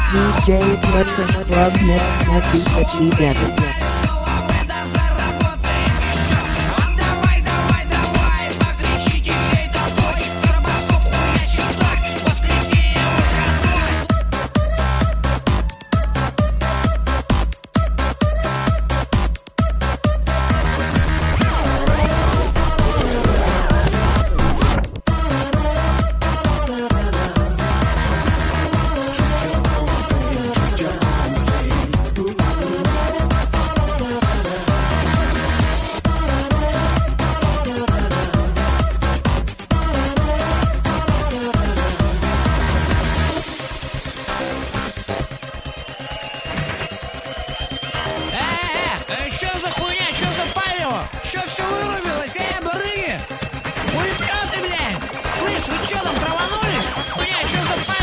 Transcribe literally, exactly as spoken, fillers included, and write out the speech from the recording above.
ди джей Electric Club Mix написать ребята. Чё за хуйня? Чё за палево? Чё все вырубилось? Эй, барыги! Хуеплёты, блядь! Слышь, вы чё там траванулись? Хуйня, чё за палево?